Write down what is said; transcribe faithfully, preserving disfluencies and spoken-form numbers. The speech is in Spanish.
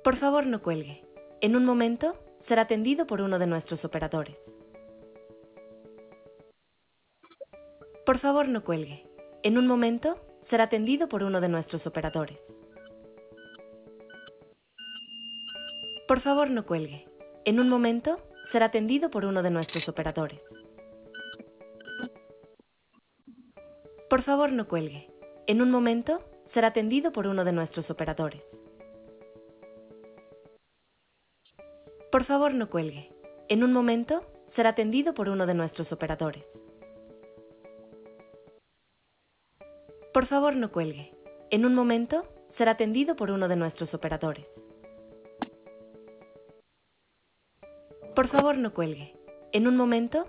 Por favor, no cuelgue. En un momento, será atendido por uno de nuestros operadores. Por favor, no cuelgue. En un momento, será atendido por uno de nuestros operadores. Por favor, no cuelgue. En un momento, será atendido por uno de nuestros operadores. Por favor, no cuelgue. En un momento, será atendido por uno de nuestros operadores. Por favor, no cuelgue. En un momento, será atendido por uno de nuestros operadores. Por favor, no cuelgue. En un momento, será atendido por uno de nuestros operadores. Por favor, no cuelgue. En un momento,